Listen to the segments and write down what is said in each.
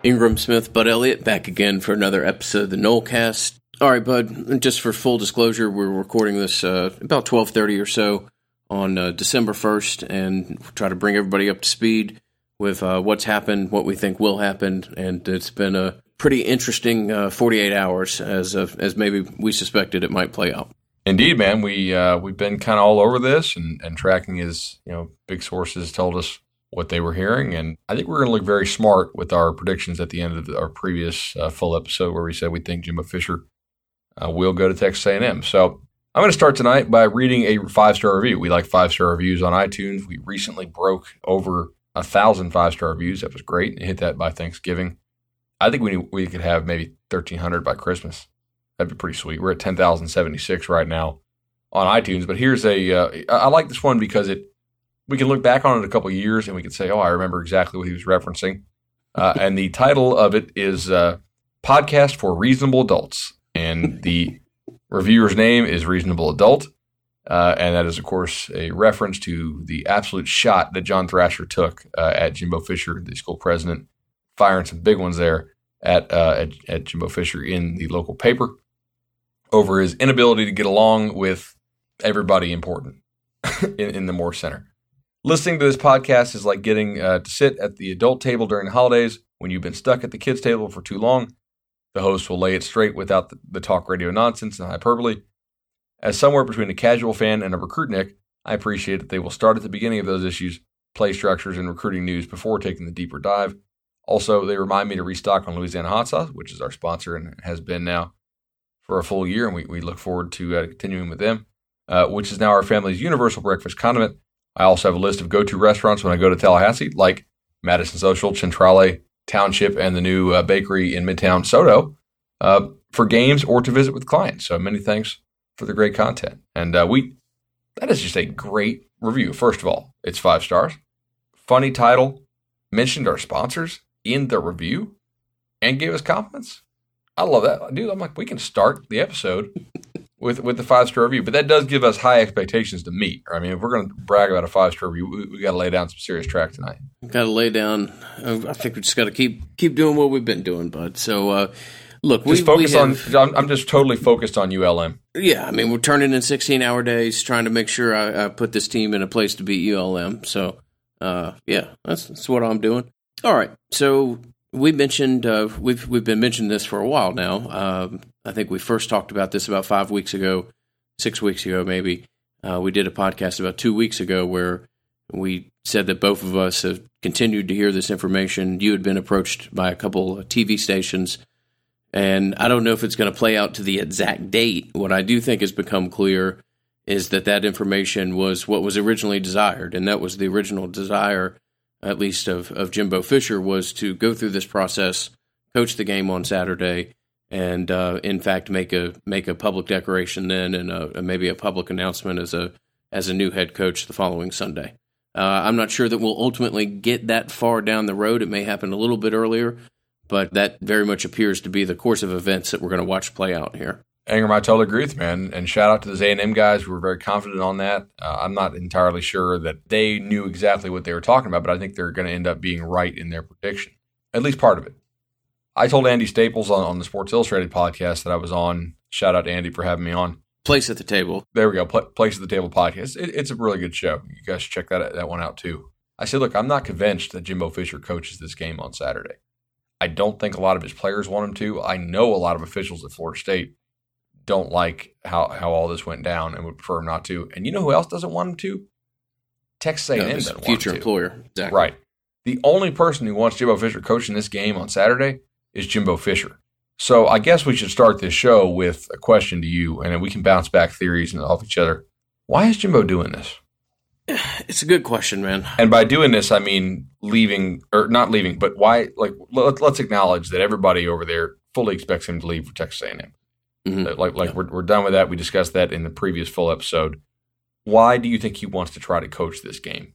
Ingram Smith, Bud Elliott, back again for another episode of the Nolecast. All right, Bud, just for full disclosure, we're recording this about 12:30 or so on December 1st, and try to bring everybody up to speed with what's happened, what we think will happen, and it's been a pretty interesting 48 hours as maybe we suspected it might play out. Indeed, man. We've been kind of all over this and tracking as big sources told us what they were hearing, and I think we're going to look very smart with our predictions at the end of our previous full episode where we said we think Jimbo Fisher will go to Texas A&M. So I'm going to start tonight by reading a 5-star review. We like 5-star reviews on iTunes. We recently broke over 1,000 5-star reviews. That was great. And hit that by Thanksgiving. I think we could have maybe 1,300 by Christmas. That'd be pretty sweet. We're at 10,076 right now on iTunes. But here's I like this one because we can look back on it a couple of years and we can say, oh, I remember exactly what he was referencing. And the title of it is Podcast for Reasonable Adults. And the reviewer's name is Reasonable Adult. And that is, of course, a reference to the absolute shot that John Thrasher took at Jimbo Fisher, the school president, firing some big ones there at Jimbo Fisher in the local paper over his inability to get along with everybody important in the Moore Center. Listening to this podcast is like getting to sit at the adult table during the holidays when you've been stuck at the kids' table for too long. The host will lay it straight without the talk radio nonsense and hyperbole. As somewhere between a casual fan and a recruitnik, I appreciate that they will start at the beginning of those issues, play structures, and recruiting news before taking the deeper dive. Also, they remind me to restock on Louisiana Hot Sauce, which is our sponsor and has been now for a full year, and we look forward to continuing with them, which is now our family's universal breakfast condiment. I also have a list of go-to restaurants when I go to Tallahassee, like Madison Social, Centrale, Township, and the new bakery in Midtown, SoDo, for games or to visit with clients. So many thanks for the great content. And that is just a great review. First of all, it's 5 stars. Funny title, mentioned our sponsors in the review, and gave us compliments. I love that. Dude, I'm like, we can start the episode with the 5-star review, but that does give us high expectations to meet. I mean, if we're going to brag about a 5-star review, we got to lay down some serious track tonight. Got to lay down. I think we just got to keep doing what we've been doing, bud. So, look, I'm just totally focused on ULM. Yeah, I mean, we're turning in 16-hour days, trying to make sure I put this team in a place to beat ULM. So, yeah, that's what I'm doing. All right, so we mentioned we've been mentioning this for a while now. I think we first talked about this about 5 weeks ago, 6 weeks ago maybe. We did a podcast about 2 weeks ago where we said that both of us have continued to hear this information. You had been approached by a couple of TV stations, and I don't know if it's going to play out to the exact date. What I do think has become clear is that information was what was originally desired, and that was the original desire, at least of Jimbo Fisher, was to go through this process, coach the game on Saturday, and in fact make a public declaration then and maybe a public announcement as a new head coach the following Sunday. I'm not sure that we'll ultimately get that far down the road. It may happen a little bit earlier, but that very much appears to be the course of events that we're going to watch play out here. Ingram, I totally agree with you, man. And shout out to the A&M guys who were very confident on that. I'm not entirely sure that they knew exactly what they were talking about, but I think they're going to end up being right in their prediction, at least part of it. I told Andy Staples on the Sports Illustrated podcast that I was on. Shout out to Andy for having me on. Place at the Table. There we go. Place at the Table podcast. It's a really good show. You guys should check that one out too. I said, look, I'm not convinced that Jimbo Fisher coaches this game on Saturday. I don't think a lot of his players want him to. I know a lot of officials at Florida State don't like how all this went down and would prefer him not to. And you know who else doesn't want him to? Texas A&M doesn't want him to. Future employer. Exactly. Right. The only person who wants Jimbo Fisher coaching this game on Saturday is Jimbo Fisher. So I guess we should start this show with a question to you, and then we can bounce back theories off each other. Why is Jimbo doing this? It's a good question, man. And by doing this, I mean leaving, or not leaving, but why? Like, let's acknowledge that everybody over there fully expects him to leave for Texas A&M. Mm-hmm. We're done with that. We discussed that in the previous full episode. Why do you think he wants to try to coach this game?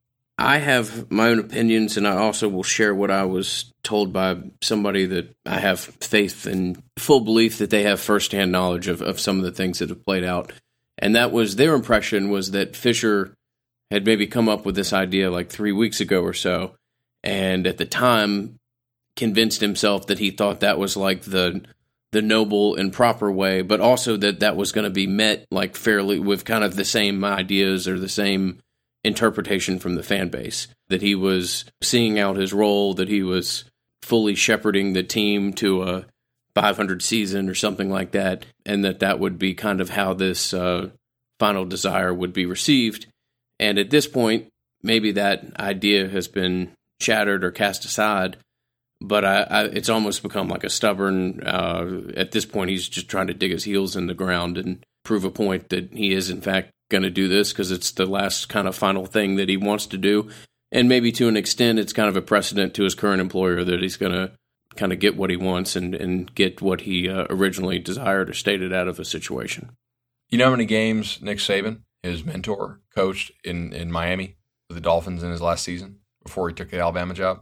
I have my own opinions, and I also will share what I was told by somebody that I have faith and full belief that they have firsthand knowledge of some of the things that have played out. And that was their impression, was that Fisher had maybe come up with this idea like 3 weeks ago or so. And at the time, convinced himself that he thought that was like the noble and proper way, but also that was going to be met like fairly with kind of the same ideas or the same interpretation from the fan base, that he was seeing out his role, that he was fully shepherding the team to a 500 season or something like that, and that would be kind of how this final desire would be received. And at this point, maybe that idea has been shattered or cast aside, but it's almost become like a stubborn, at this point, he's just trying to dig his heels in the ground and prove a point that he is, in fact, going to do this because it's the last kind of final thing that he wants to do. And maybe to an extent, it's kind of a precedent to his current employer that he's going to kind of get what he wants and get what he originally desired or stated out of a situation. You know how many games Nick Saban, his mentor, coached in Miami with the Dolphins in his last season before he took the Alabama job?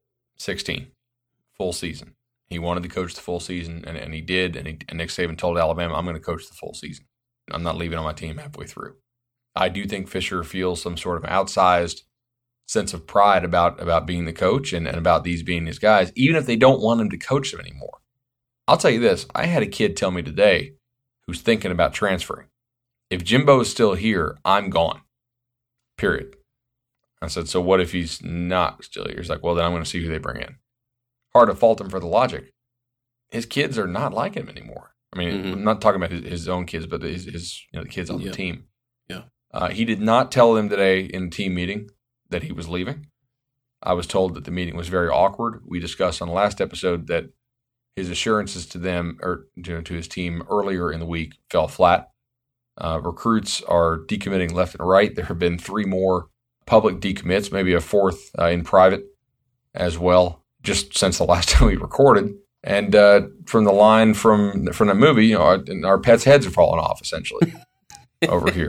16. Full season. He wanted to coach the full season, and he did. And Nick Saban told Alabama, I'm going to coach the full season. I'm not leaving on my team halfway through. I do think Fisher feels some sort of outsized sense of pride about being the coach and about these being his guys, even if they don't want him to coach them anymore. I'll tell you this. I had a kid tell me today who's thinking about transferring. If Jimbo is still here, I'm gone. Period. I said, so what if he's not still here? He's like, well, then I'm going to see who they bring in. Hard to fault him for the logic. His kids are not like him anymore. I mean, I'm not talking about his own kids, but his the kids on the team. Yeah. He did not tell them today in the team meeting that he was leaving. I was told that the meeting was very awkward. We discussed on the last episode that his assurances to them or to his team earlier in the week fell flat. Recruits are decommitting left and right. There have been 3 more public decommits, maybe a 4th in private as well, just since the last time we recorded. And from the line from the movie, our pets' heads have fallen off, essentially, over here.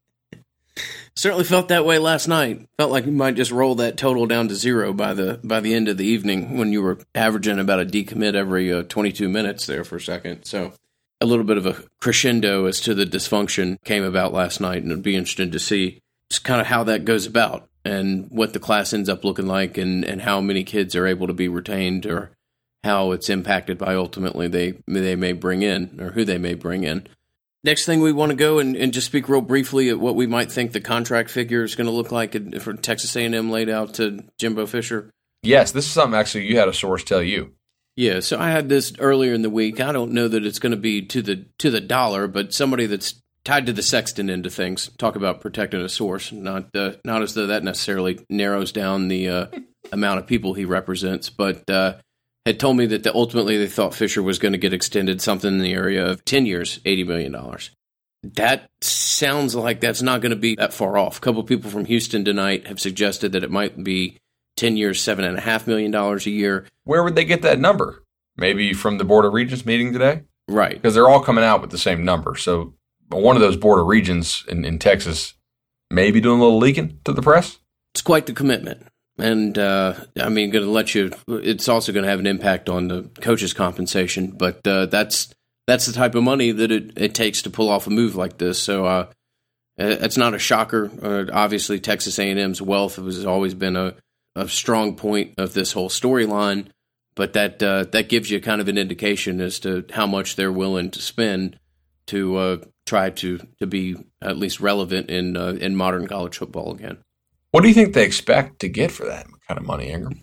Certainly felt that way last night. Felt like you might just roll that total down to 0 by the end of the evening when you were averaging about a decommit every 22 minutes there for a second. So a little bit of a crescendo as to the dysfunction came about last night, and it'd be interesting to see just kind of how that goes about and what the class ends up looking like and how many kids are able to be retained or how it's impacted by ultimately they may bring in or who they may bring in. Next thing we want to go and just speak real briefly at what we might think the contract figure is going to look like for Texas A&M laid out to Jimbo Fisher. Yes, this is something actually you had a source tell you. Yeah, so I had this earlier in the week. I don't know that it's going to be to the dollar, but somebody that's tied to the Sexton end of things. Talk about protecting a source, not as though that necessarily narrows down the amount of people he represents, but had told me that ultimately they thought Fisher was going to get extended something in the area of 10 years, $80 million. That sounds like that's not going to be that far off. A couple of people from Houston tonight have suggested that it might be 10 years, $7.5 million a year. Where would they get that number? Maybe from the Board of Regents meeting today? Right. Because they're all coming out with the same number. So one of those Board of Regents in Texas may be doing a little leaking to the press. It's quite the commitment. And, going to let you – it's also going to have an impact on the coach's compensation. But that's the type of money that it takes to pull off a move like this. So it's not a shocker. Obviously, Texas A&M's wealth has always been a strong point of this whole storyline. But that gives you kind of an indication as to how much they're willing to spend to try to be at least relevant in modern college football again. What do you think they expect to get for that kind of money, Ingram?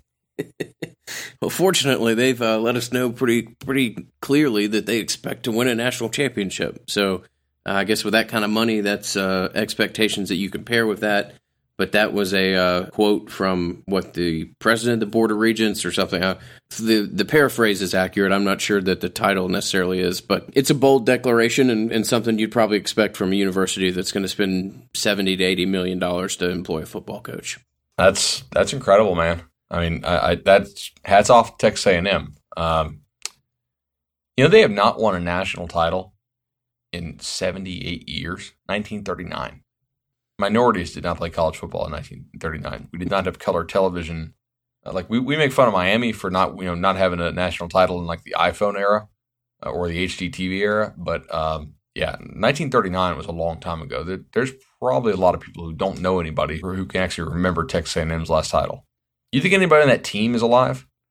Well, fortunately, they've let us know pretty clearly that they expect to win a national championship. So I guess with that kind of money, that's expectations that you compare with that. But that was a quote from the president of the Board of Regents or something. The paraphrase is accurate. I'm not sure that the title necessarily is, but it's a bold declaration and something you'd probably expect from a university that's going to spend $70 to $80 million to employ a football coach. That's incredible, man. I mean, that's hats off to Texas A&M. They have not won a national title in 78 years, 1939. Minorities did not play college football in 1939. We did not have color television. We make fun of Miami for not having a national title in like the iPhone era or the HDTV era, but 1939 was a long time ago. There's probably a lot of people who don't know anybody or who can actually remember Texas A&M's last title. You think anybody on that team is alive?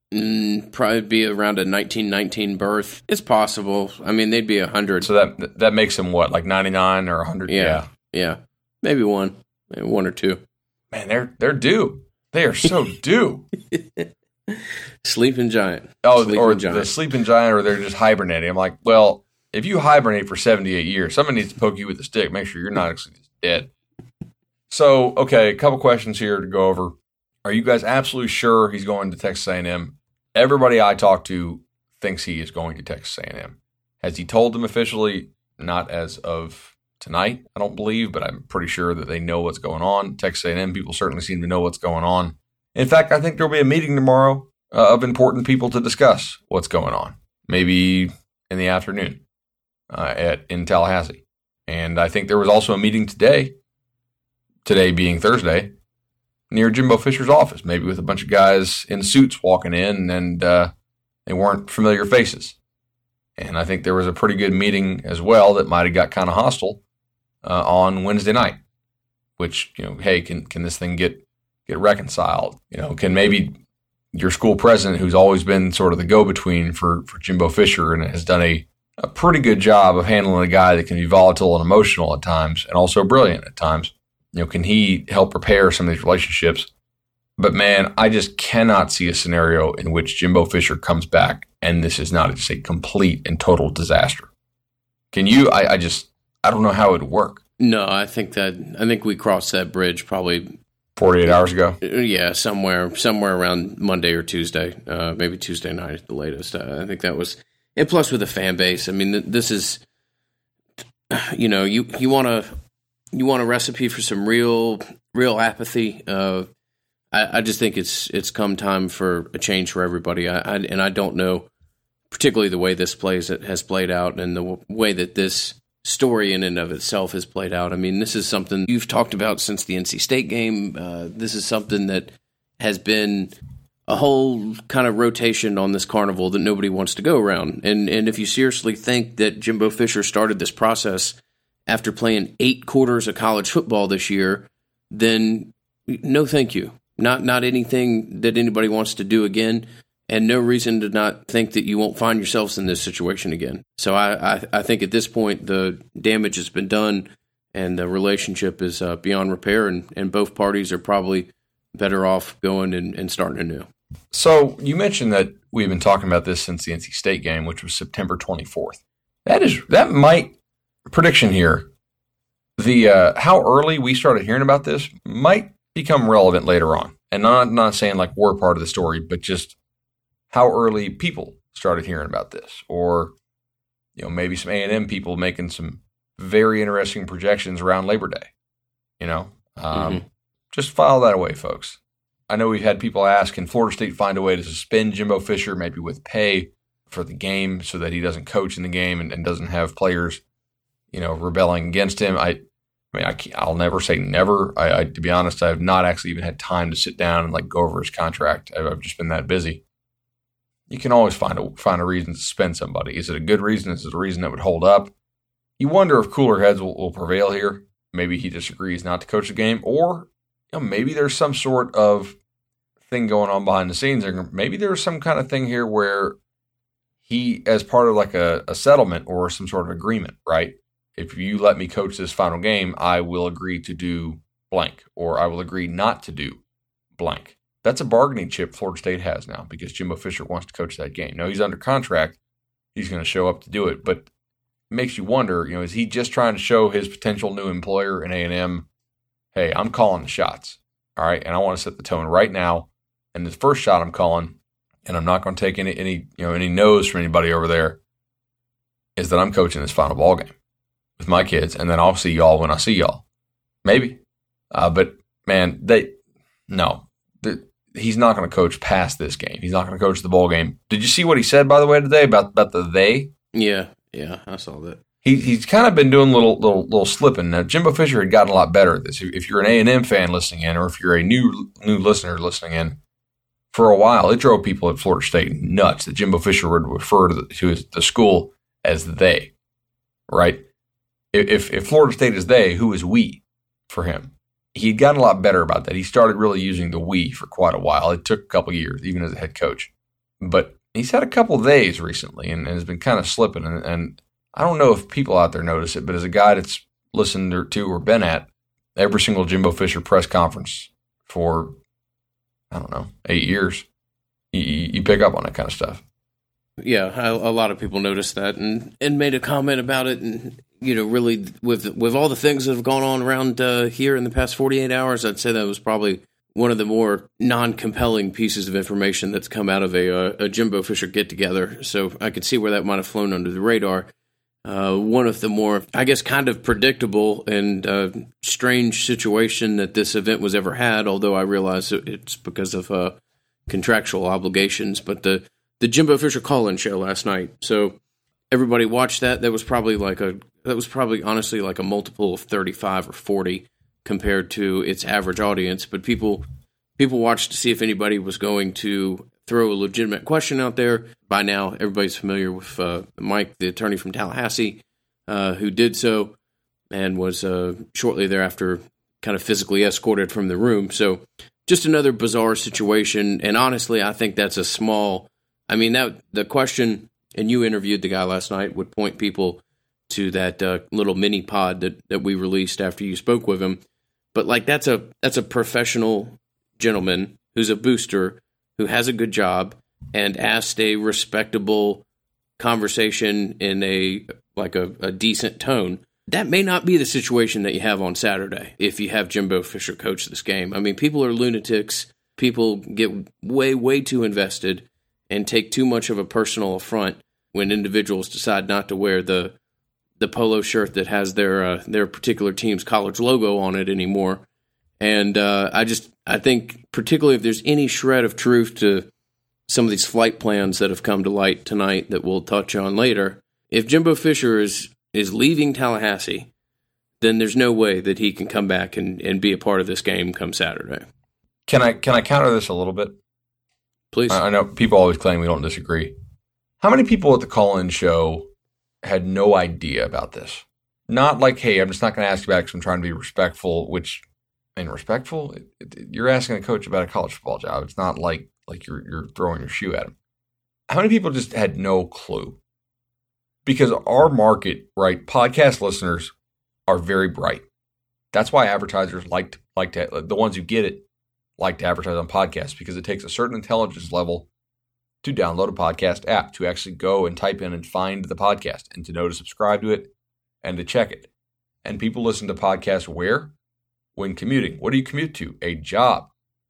Probably be around a 1919 birth. It's possible. I mean, they'd be 100. So that makes them what, like 99 or 100? Yeah. Maybe one or two. Man, they're due. They are so due. Sleeping giant. The sleeping giant, or they're just hibernating. I'm like, well, if you hibernate for 78 years, somebody needs to poke you with a stick. Make sure you're not actually dead. So, okay, a couple questions here to go over. Are you guys absolutely sure he's going to Texas A&M? Everybody I talk to thinks he is going to Texas A&M. Has he told them officially? Not as of tonight, I don't believe, but I'm pretty sure that they know what's going on. Texas A&M people certainly seem to know what's going on. In fact, I think there'll be a meeting tomorrow of important people to discuss what's going on, maybe in the afternoon in Tallahassee. And I think there was also a meeting today being Thursday, near Jimbo Fisher's office, maybe with a bunch of guys in suits walking in, and they weren't familiar faces. And I think there was a pretty good meeting as well that might have got kind of hostile on Wednesday night, which, hey, can this thing get reconciled? Can maybe your school president, who's always been sort of the go-between for Jimbo Fisher and has done a pretty good job of handling a guy that can be volatile and emotional at times and also brilliant at times, can he help repair some of these relationships? But man, I just cannot see a scenario in which Jimbo Fisher comes back and this is not just a complete and total disaster. Can you? I don't know how it would work. No, I think we crossed that bridge probably 48 hours ago. Yeah, somewhere around Monday or Tuesday, maybe Tuesday night at the latest. I think that was. And plus, with the fan base, I mean, this is, you want a recipe for some real apathy. I just think it's come time for a change for everybody. I don't know, particularly the way this has played out and the way that this story in and of itself has played out. I mean, this is something you've talked about since the NC State game. This is something that has been a whole kind of rotation on this carnival that nobody wants to go around. And if you seriously think that Jimbo Fisher started this process after playing 8 quarters of college football this year, then no thank you. Not anything that anybody wants to do again, and no reason to not think that you won't find yourselves in this situation again. So I think at this point the damage has been done and the relationship is beyond repair, and both parties are probably better off going and starting anew. So you mentioned that we've been talking about this since the NC State game, which was September 24th. That might, prediction here, the how early we started hearing about this might become relevant later on. And not saying like we're part of the story, but just how early people started hearing about this, or maybe some A&M people making some very interesting projections around Labor Day. Just file that away, folks. I know we've had people ask, can Florida State find a way to suspend Jimbo Fisher, maybe with pay for the game, so that he doesn't coach in the game and doesn't have players, rebelling against him? I'll never say never. To be honest, I have not actually even had time to sit down and go over his contract. I've just been that busy. You can always find a reason to suspend somebody. Is it a good reason? Is it a reason that would hold up? You wonder if cooler heads will prevail here. Maybe he disagrees not to coach the game, or maybe there's some sort of thing going on behind the scenes. Maybe there's some kind of thing here where he, as part of a settlement or some sort of agreement, right? If you let me coach this final game, I will agree to do blank, or I will agree not to do blank. That's a bargaining chip Florida State has now because Jimbo Fisher wants to coach that game. Now, he's under contract. He's going to show up to do it, but it makes you wonder, is he just trying to show his potential new employer in A&M, hey, I'm calling the shots, all right, and I want to set the tone right now, and the first shot I'm calling, and I'm not going to take any no's from anybody over there, is that I'm coaching this final ball game with my kids, and then I'll see y'all when I see y'all. Maybe. But, man, he's not going to coach past this game. He's not going to coach the bowl game. Did you see what he said, by the way, today about the they? Yeah, I saw that. He's kind of been doing little slipping. Now, Jimbo Fisher had gotten a lot better at this. If you're an A&M fan listening in, or if you're a new listener listening in, for a while, it drove people at Florida State nuts that Jimbo Fisher would refer to the school as they, right? If Florida State is they, who is we for him? He'd gotten a lot better about that. He started really using the we for quite a while. It took a couple years, even as a head coach. but he's had a couple of days recently and has been kind of slipping. And I don't know if people out there notice it, but as a guy that's listened to or been at every single Jimbo Fisher press conference for, 8 years, you pick up on that kind of stuff. Yeah, a lot of people noticed that and made a comment about it. And, really with all the things that have gone on around here in the past 48 hours, I'd say that was probably one of the more non-compelling pieces of information that's come out of a Jimbo Fisher get-together. So I could see where that might have flown under the radar. One of the more, I guess, kind of predictable and strange situation that this event was ever had, although I realize it's because of contractual obligations, but the Jimbo Fisher call-in show last night. So everybody watched that. That was probably honestly like a multiple of 35 or 40 compared to its average audience. But people watched to see if anybody was going to throw a legitimate question out there. By now, everybody's familiar with Mike, the attorney from Tallahassee, who did so and was shortly thereafter kind of physically escorted from the room. So just another bizarre situation. And honestly, I think that's the question, and you interviewed the guy last night, would point people to that little mini pod that we released after you spoke with him. But that's a professional gentleman who's a booster who has a good job and asked a respectable conversation in a decent tone. That may not be the situation that you have on Saturday if you have Jimbo Fisher coach this game. I mean, people are lunatics. People get way, way too invested and take too much of a personal affront when individuals decide not to wear the polo shirt that has their particular team's college logo on it anymore. And I think particularly if there's any shred of truth to some of these flight plans that have come to light tonight that we'll touch on later, if Jimbo Fisher is leaving Tallahassee, then there's no way that he can come back and be a part of this game come Saturday. Can I counter this a little bit? Please. I know people always claim we don't disagree. How many people at the call-in show had no idea about this? Not like, hey, I'm just not going to ask you about it because I'm trying to be respectful, which, respectful? You're asking a coach about a college football job. It's not like you're throwing your shoe at him. How many people just had no clue? Because our market, right, podcast listeners are very bright. That's why advertisers like to, the ones who get it, like to advertise on podcasts, because it takes a certain intelligence level to download a podcast app, to actually go and type in and find the podcast, and to know to subscribe to it and to check it. And people listen to podcasts where? When commuting. What do you commute to? A job.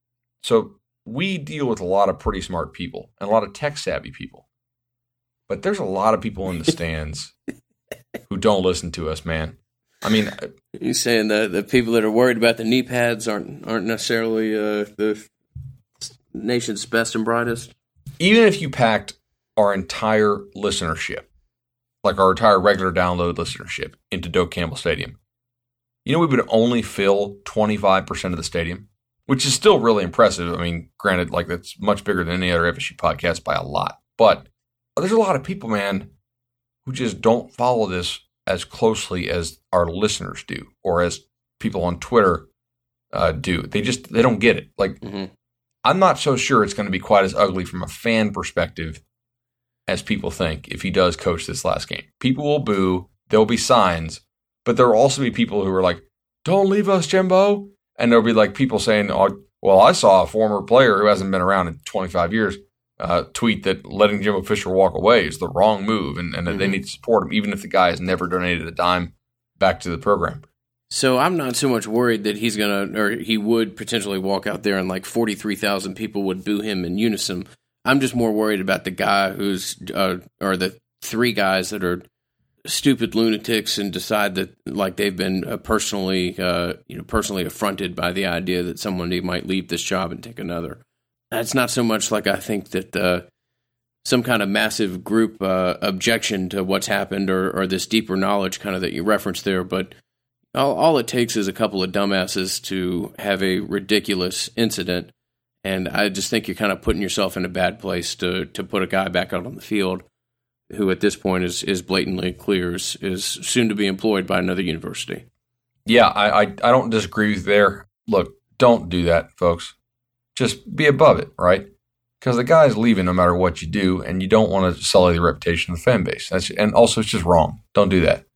So we deal with a lot of pretty smart people and a lot of tech-savvy people. But there's a lot of people in the stands who don't listen to us, man. I mean, you're saying the people that are worried about the knee pads aren't necessarily the nation's best and brightest? Even if you packed our entire listenership, like our entire regular download listenership, into Doak Campbell Stadium, we would only fill 25% of the stadium, which is still really impressive. I mean, granted, that's much bigger than any other FSU podcast by a lot. But there's a lot of people, man, who just don't follow this as closely as our listeners do, or as people on Twitter do. They don't get it. I'm not so sure it's going to be quite as ugly from a fan perspective as people think if he does coach this last game. People will boo. There'll be signs. But there will also be people who are like, don't leave us, Jimbo. And there'll be people saying, oh, well, I saw a former player who hasn't been around in 25 years tweet that letting Jimbo Fisher walk away is the wrong move and that they need to support him, even if the guy has never donated a dime back to the program. So I'm not so much worried that he's going to, or he would potentially walk out there and 43,000 people would boo him in unison. I'm just more worried about the guy who's, or the three guys that are stupid lunatics and decide that they've been personally affronted by the idea that someone might leave this job and take another. It's not so much I think that some kind of massive group objection to what's happened or this deeper knowledge kind of that you referenced there, but all it takes is a couple of dumbasses to have a ridiculous incident, and I just think you're kind of putting yourself in a bad place to put a guy back out on the field who at this point is blatantly clear is soon to be employed by another university. Yeah, I don't disagree with you there. Look, don't do that, folks. Just be above it, right? because the guy's leaving no matter what you do, and you don't want to sully the reputation of the fan base. And also, it's just wrong. Don't do that.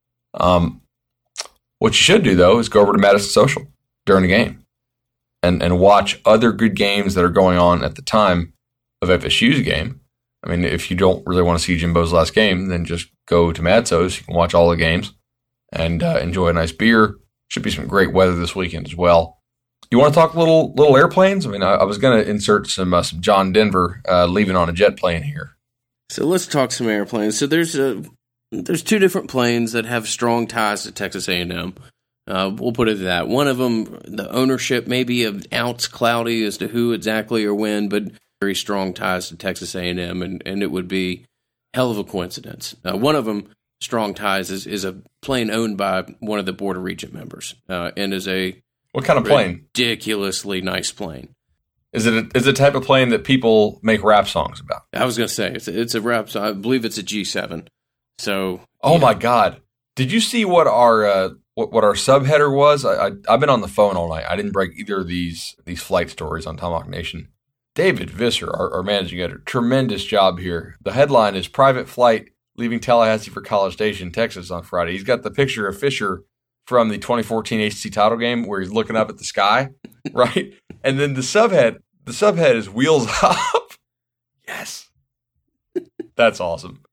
What you should do, though, is go over to Madison Social during the game and watch other good games that are going on at the time of FSU's game. I mean, if you don't really want to see Jimbo's last game, then just go to Madsos. You can watch all the games and enjoy a nice beer. Should be some great weather this weekend as well. You want to talk little airplanes? I mean, I was going to insert some John Denver leaving on a jet plane here. So let's talk some airplanes. So there's two different planes that have strong ties to Texas A&M. We'll put it to that. One of them, the ownership may be an ounce cloudy as to who exactly or when, but very strong ties to Texas A&M, and it would be hell of a coincidence. One of them, strong ties, is a plane owned by one of the Board of Regent members, and is a what kind of plane? Ridiculously nice plane. Is it the type of plane that people make rap songs about? I was going to say it's a rap song. I believe it's a G7. So, my God, did you see what our subheader was? I've been on the phone all night. I didn't break either of these flight stories on Tomahawk Nation. David Visser, our managing editor, tremendous job here. The headline is Private Flight Leaving Tallahassee for College Station, Texas on Friday. He's got the picture of Fisher from the 2014 ACC title game where he's looking up at the sky, right? And then the subhead is Wheels Up. Yes. That's awesome.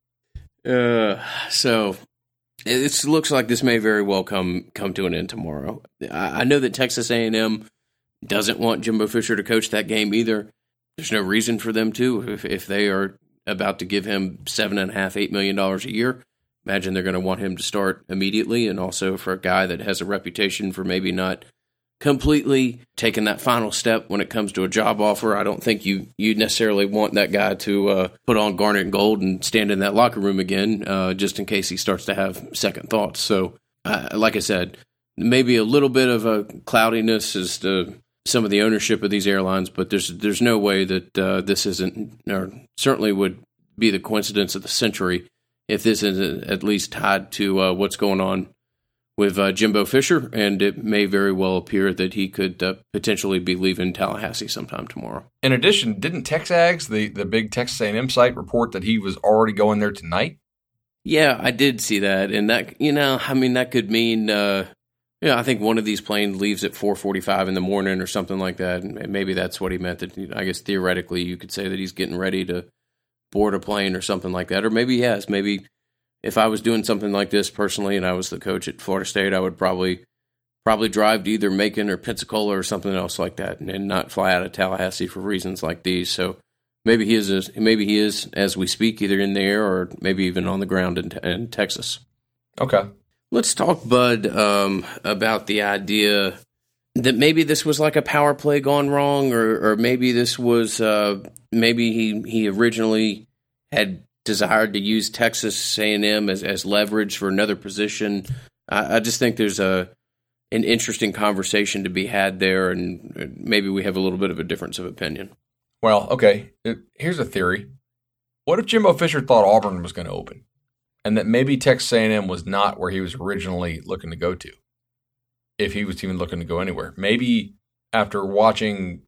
So it looks like this may very well come to an end tomorrow. I know that Texas A&M doesn't want Jimbo Fisher to coach that game either. There's no reason for them to. If they are about to give him $7.5–8 million a year, imagine they're going to want him to start immediately. And also for a guy that has a reputation for maybe not completely taking that final step when it comes to a job offer, I don't think you necessarily want that guy to put on garnet and gold and stand in that locker room again, just in case he starts to have second thoughts. So, like I said, maybe a little bit of a cloudiness as to some of the ownership of these airlines, but there's no way that this isn't, or certainly would be the coincidence of the century if this isn't at least tied to what's going on with Jimbo Fisher, and it may very well appear that he could potentially be leaving Tallahassee sometime tomorrow. In addition, didn't TexAgs, the big Texas A&M site, report that he was already going there tonight? Yeah, I did see that, and that that could mean I think one of these planes leaves at 4:45 in the morning or something like that, and maybe that's what he meant. That I guess theoretically you could say that he's getting ready to board a plane or something like that, or maybe yes, maybe. If I was doing something like this personally and I was the coach at Florida State, I would probably drive to either Macon or Pensacola or something else like that and not fly out of Tallahassee for reasons like these. So maybe he is as we speak, either in the air or maybe even on the ground in Texas. Okay. Let's talk, Bud, about the idea that maybe this was like a power play gone wrong, or maybe this was maybe he originally had desired to use Texas A&M as leverage for another position. I just think there's an interesting conversation to be had there, and maybe we have a little bit of a difference of opinion. Well, okay, here's a theory. What if Jimbo Fisher thought Auburn was going to open, and that maybe Texas A&M was not where he was originally looking to go to, if he was even looking to go anywhere? Maybe after watching,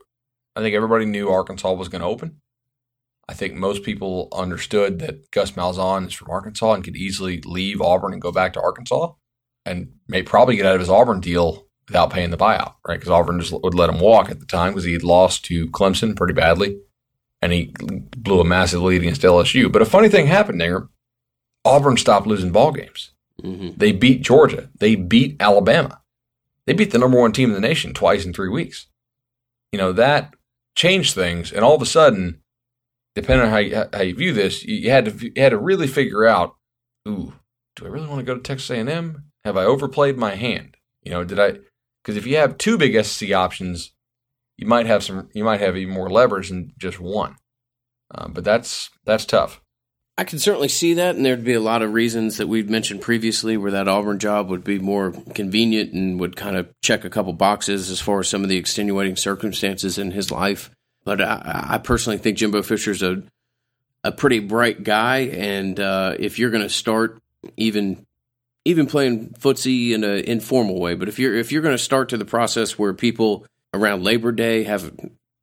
I think everybody knew Arkansas was going to open. I think most people understood that Gus Malzahn is from Arkansas and could easily leave Auburn and go back to Arkansas and may probably get out of his Auburn deal without paying the buyout, right? Because Auburn just would let him walk at the time because he had lost to Clemson pretty badly and he blew a massive lead against LSU. But a funny thing happened there. Auburn stopped losing ball games. Mm-hmm. They beat Georgia. They beat Alabama. They beat the number one team in the nation twice in 3 weeks. That changed things, and all of a sudden, depending on how you view this, you had to really figure out, do I really want to go to Texas A&M? Have I overplayed my hand? Because if you have two big SEC options, you might have even more leverage than just one. But that's tough. I can certainly see that, and there'd be a lot of reasons that we've mentioned previously where that Auburn job would be more convenient and would kind of check a couple boxes as far as some of the extenuating circumstances in his life. But I personally think Jimbo Fisher's a pretty bright guy, and if you're going to start even playing footsie in an informal way, but if you're going to start to the process where people around Labor Day have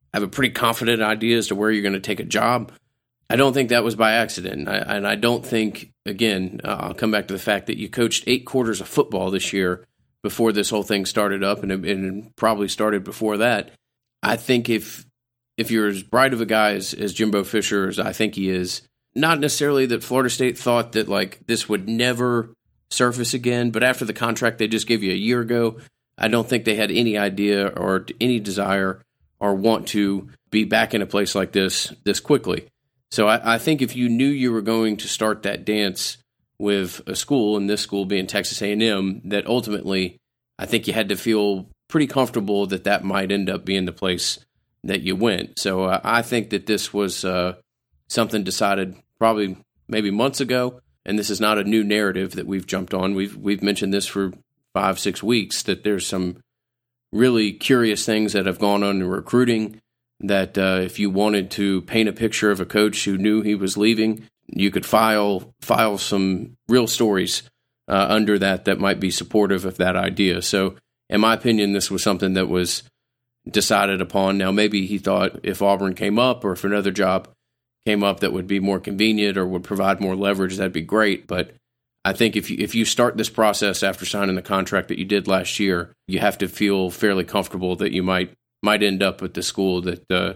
have a pretty confident idea as to where you're going to take a job. I don't think that was by accident. And I don't think, again, I'll come back to the fact that you coached 8 quarters of football this year before this whole thing started up, and it probably started before that. I think if you're as bright of a guy as Jimbo Fisher, as I think he is, not necessarily that Florida State thought that like this would never surface again, but after the contract they just gave you a year ago, I don't think they had any idea or any desire or want to be back in a place like this quickly. So I think if you knew you were going to start that dance with a school, and this school being Texas A&M, that ultimately I think you had to feel pretty comfortable that might end up being the place that you went. So I think that this was something decided probably maybe months ago, and this is not a new narrative that we've jumped on. We've mentioned this for 5-6 weeks, that there's some really curious things that have gone on in recruiting, that if you wanted to paint a picture of a coach who knew he was leaving, you could file some real stories under that might be supportive of that idea. So in my opinion, this was something that was decided upon. Now, maybe he thought if Auburn came up or if another job came up that would be more convenient or would provide more leverage, that'd be great. But I think if you start this process after signing the contract that you did last year, you have to feel fairly comfortable that you might end up at the school that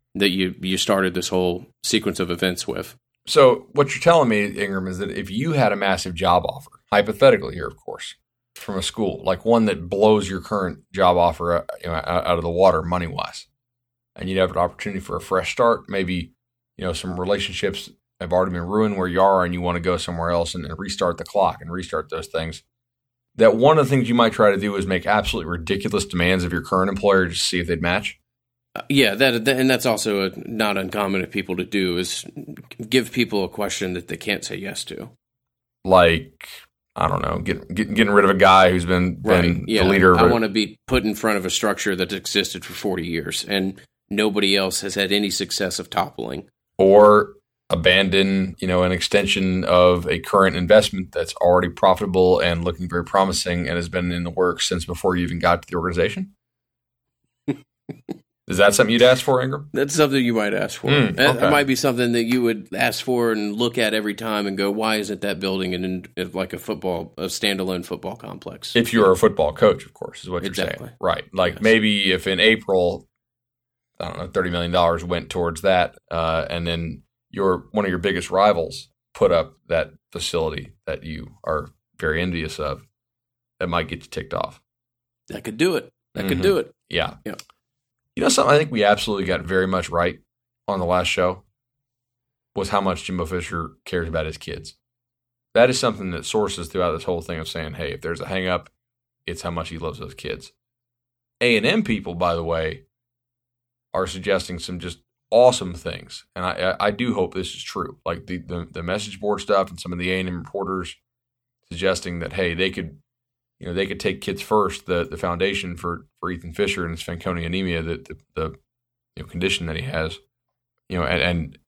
you started this whole sequence of events with. So what you're telling me, Ingram, is that if you had a massive job offer, hypothetically here, of course, from a school, like one that blows your current job offer out of the water money-wise, and you'd have an opportunity for a fresh start, maybe some relationships have already been ruined where you are and you want to go somewhere else and restart the clock and restart those things, that one of the things you might try to do is make absolutely ridiculous demands of your current employer just to see if they'd match? Yeah, and that's also not uncommon of people to do, is give people a question that they can't say yes to. Like, I don't know, getting rid of a guy who's been the leader of I want to be put in front of a structure that's existed for 40 years and nobody else has had any success of toppling. Or abandon, an extension of a current investment that's already profitable and looking very promising and has been in the works since before you even got to the organization. Is that something you'd ask for, Ingram? That's something you might ask for. Okay. That might be something that you would ask for and look at every time and go, why isn't that building like a standalone football complex? If you're a football coach, of course, is what you're Exactly. saying. Right. Like maybe if in April, I don't know, $30 million went towards that, and then one of your biggest rivals put up that facility that you are very envious of, that might get you ticked off. That could do it. Could do it. Yeah. Yeah. Something I think we absolutely got very much right on the last show was how much Jimbo Fisher cares about his kids. That is something that sources throughout this whole thing of saying, hey, if there's a hang up, it's how much he loves those kids. A&M people, by the way, are suggesting some just awesome things. And I do hope this is true. Like the message board stuff and some of the A&M reporters suggesting that, hey, they could take Kids First, the foundation for Ethan Fisher and his Fanconi anemia, the condition that he has, and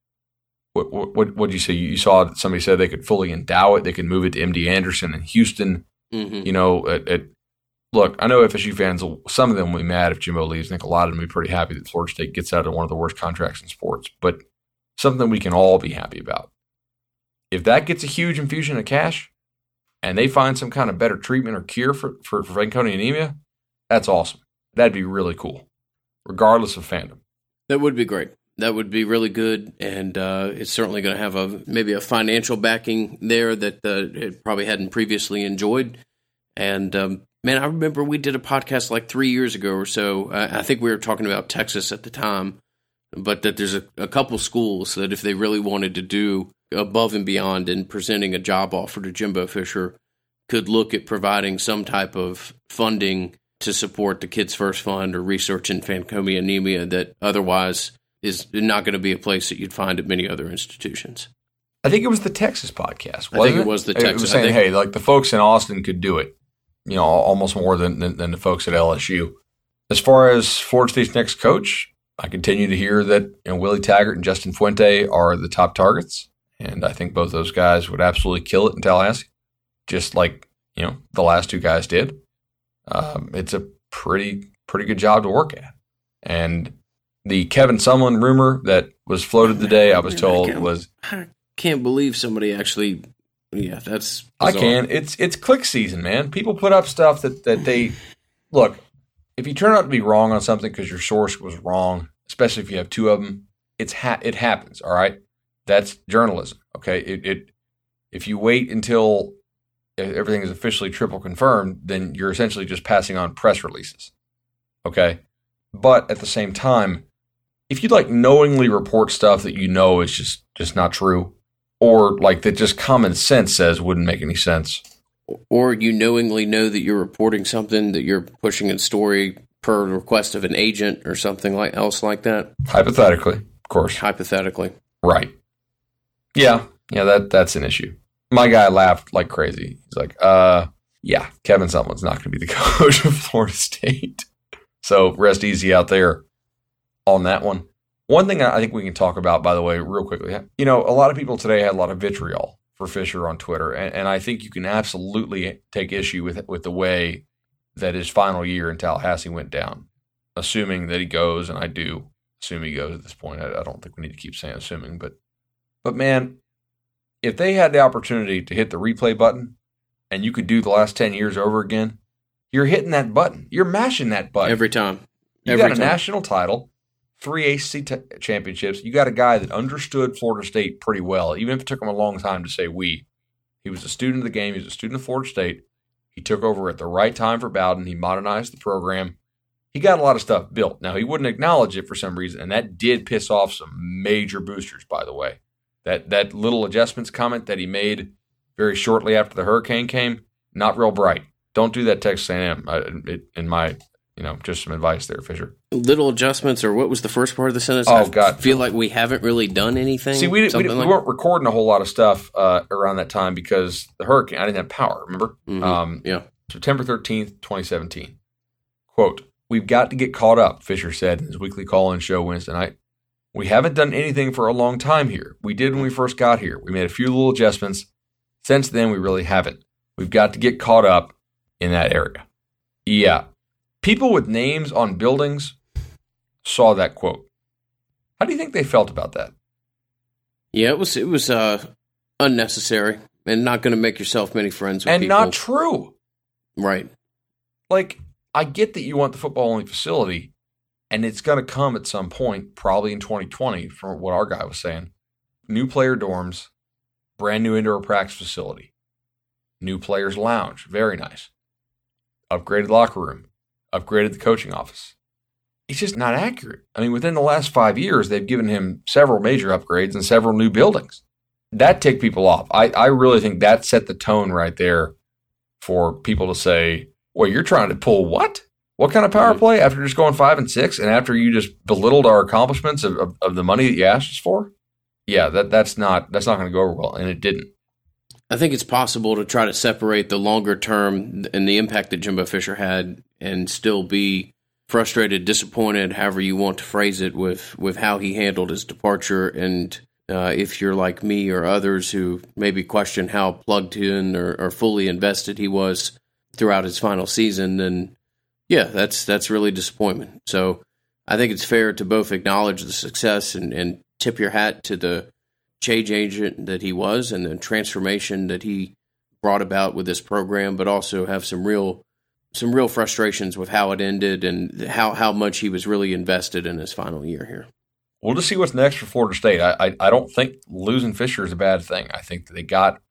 what did you say? You saw somebody said they could fully endow it. They could move it to MD Anderson in Houston. Mm-hmm. Look, I know FSU fans, some of them will be mad if Jimbo leaves. I think a lot of them will be pretty happy that Florida State gets out of one of the worst contracts in sports, but something we can all be happy about. If that gets a huge infusion of cash and they find some kind of better treatment or cure for Fanconi anemia, that's awesome. That'd be really cool, regardless of fandom. That would be great. That would be really good, and it's certainly going to have maybe a financial backing there that it probably hadn't previously enjoyed. And man, I remember we did a podcast like 3 years ago or so. I think we were talking about Texas at the time, but that there's a couple schools that if they really wanted to do above and beyond in presenting a job offer to Jimbo Fisher, could look at providing some type of funding to support the Kids First Fund or research in Fanconi anemia that otherwise is not going to be a place that you'd find at many other institutions. I think it was the Texas podcast, wasn't it? I think it was the Texas. It was saying, hey, like the folks in Austin could do it, almost more than the folks at LSU. As far as Florida State's next coach, I continue to hear that Willie Taggart and Justin Fuente are the top targets, and I think both those guys would absolutely kill it in Tallahassee, just like the last two guys did. It's a pretty good job to work at, and The Kevin Sumlin rumor that was floated today, I was told, I can't believe somebody actually. Yeah, that's bizarre. I can. It's click season, man. People put up stuff that they look. If you turn out to be wrong on something because your source was wrong, especially if you have two of them, it happens. All right, that's journalism. Okay, if you wait until everything is officially triple confirmed, then you're essentially just passing on press releases. Okay, but at the same time, if you knowingly report stuff that you know is just not true, or that just common sense says wouldn't make any sense, or you knowingly know that you're reporting something that you're pushing a story per request of an agent or something else like that. Hypothetically, of course. Hypothetically, right? Yeah, that's an issue. My guy laughed like crazy. He's like, yeah, Kevin Sumlin's not going to be the coach of Florida State. So rest easy out there on that one. One thing I think we can talk about, by the way, real quickly, a lot of people today had a lot of vitriol for Fisher on Twitter, and I think you can absolutely take issue with the way that his final year in Tallahassee went down, assuming that he goes, and I do assume he goes at this point. I don't think we need to keep saying assuming, but man, if they had the opportunity to hit the replay button and you could do the last 10 years over again, you're hitting that button. You're mashing that button. Every time. You got a national title, 3 ACC championships. You got a guy that understood Florida State pretty well, even if it took him a long time to say we. He was a student of the game. He was a student of Florida State. He took over at the right time for Bowden. He modernized the program. He got a lot of stuff built. Now, he wouldn't acknowledge it for some reason, and that did piss off some major boosters, by the way. That little adjustments comment that he made very shortly after the hurricane came, not real bright. Don't do that, Texas A&M. In my, just some advice there, Fisher. Little adjustments, or what was the first part of the sentence? God. I feel like we haven't really done anything. See, we weren't recording a whole lot of stuff around that time because the hurricane, I didn't have power, remember? Mm-hmm. Yeah. September 13th, 2017. Quote, "We've got to get caught up," Fisher said in his weekly call-in show Wednesday night. "We haven't done anything for a long time here. We did when we first got here. We made a few little adjustments. Since then, we really haven't. We've got to get caught up in that area." Yeah. People with names on buildings saw that quote. How do you think they felt about that? Yeah, it was unnecessary and not going to make yourself many friends with and people. And not true. Right. I get that you want the football-only facility, and it's going to come at some point, probably in 2020, from what our guy was saying. New player dorms, brand new indoor practice facility, new players lounge, very nice. Upgraded locker room, upgraded the coaching office. It's just not accurate. I mean, within the last 5 years, they've given him several major upgrades and several new buildings. That ticked people off. I really think that set the tone right there for people to say, well, you're trying to pull what? What kind of power play after just going 5 and 6 and after you just belittled our accomplishments of the money that you asked us for? Yeah, that's not going to go over well, and it didn't. I think it's possible to try to separate the longer term and the impact that Jimbo Fisher had and still be frustrated, disappointed, however you want to phrase it, with how he handled his departure. And if you're like me or others who maybe question how plugged in or fully invested he was throughout his final season, then yeah, that's really disappointment. So I think it's fair to both acknowledge the success and tip your hat to the change agent that he was and the transformation that he brought about with this program, but also have some real frustrations with how it ended and how much he was really invested in his final year here. We'll just see what's next for Florida State. I don't think losing Fisher is a bad thing. I think that they got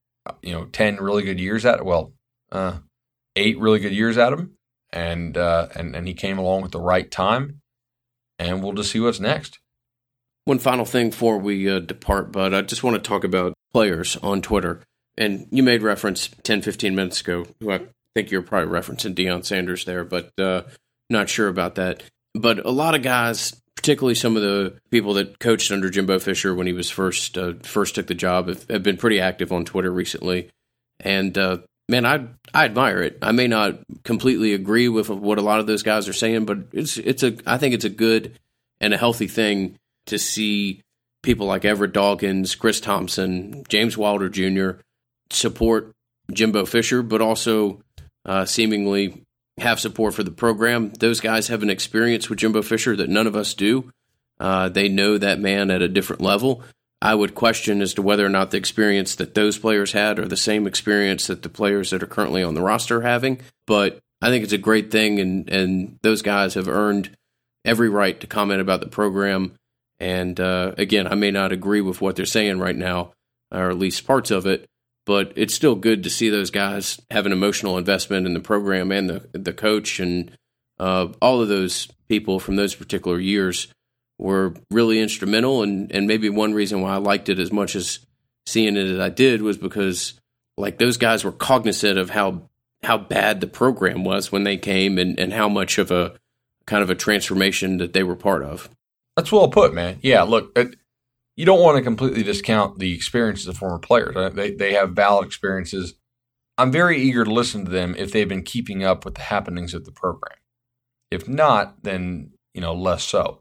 10 really good years out of 8 really good years out of him, and he came along at the right time, and we'll just see what's next. One final thing before we depart, Bud, I just want to talk about players on Twitter. And you made reference 10, 15 minutes ago, who I think you're probably referencing Deion Sanders there, but not sure about that. But a lot of guys, particularly some of the people that coached under Jimbo Fisher when he was first took the job, have been pretty active on Twitter recently. And man, I admire it. I may not completely agree with what a lot of those guys are saying, but I think it's a good and a healthy thing to see people like Everett Dawkins, Chris Thompson, James Wilder Jr. support Jimbo Fisher, but also seemingly have support for the program. Those guys have an experience with Jimbo Fisher that none of us do. They know that man at a different level. I would question as to whether or not the experience that those players had are the same experience that the players that are currently on the roster are having. But I think it's a great thing, and those guys have earned every right to comment about the program. And again, I may not agree with what they're saying right now, or at least parts of it, but it's still good to see those guys have an emotional investment in the program and the coach, and all of those people from those particular years were really instrumental. And maybe one reason why I liked it as much as seeing it as I did was because like those guys were cognizant of how bad the program was when they came, and how much of a kind of a transformation that they were part of. That's well put, man. Yeah, look, you don't want to completely discount the experiences of former players. They have valid experiences. I'm very eager to listen to them if they've been keeping up with the happenings of the program. If not, then less so.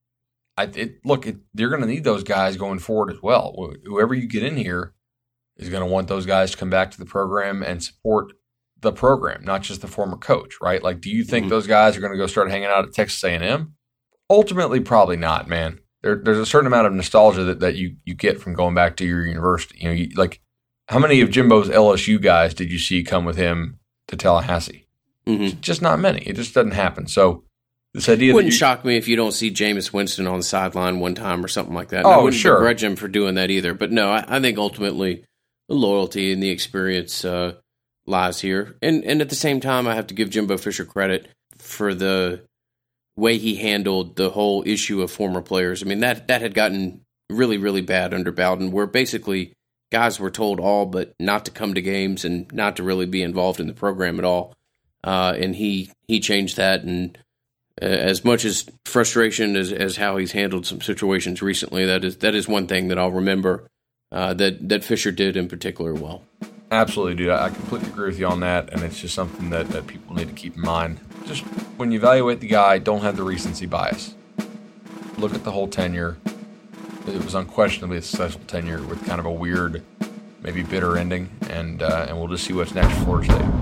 You're going to need those guys going forward as well. Whoever you get in here is going to want those guys to come back to the program and support the program, not just the former coach, right? Like, do you think those guys are going to go start hanging out at Texas A&M? Ultimately, probably not, man. There's a certain amount of nostalgia that you get from going back to your university. How many of Jimbo's LSU guys did you see come with him to Tallahassee? Just not many. It just doesn't happen. So this idea it wouldn't shock me if you don't see Jameis Winston on the sideline one time or something like that. And I wouldn't sure. begrudge him for doing that either. But no, I think ultimately the loyalty and the experience lies here. And at the same time, I have to give Jimbo Fisher credit for the way he handled the whole issue of former players. I mean, that had gotten really, really bad under Bowden, where basically guys were told all but not to come to games and not to really be involved in the program at all. And he changed that. And as much as frustration as how he's handled some situations recently, that is one thing that I'll remember that Fisher did in particular well. Absolutely, dude. I completely agree with you on that, and it's just something that people need to keep in mind. Just when you evaluate the guy, don't have the recency bias. Look at the whole tenure. It was unquestionably a successful tenure with kind of a weird, maybe bitter ending, and we'll just see what's next for Florida State.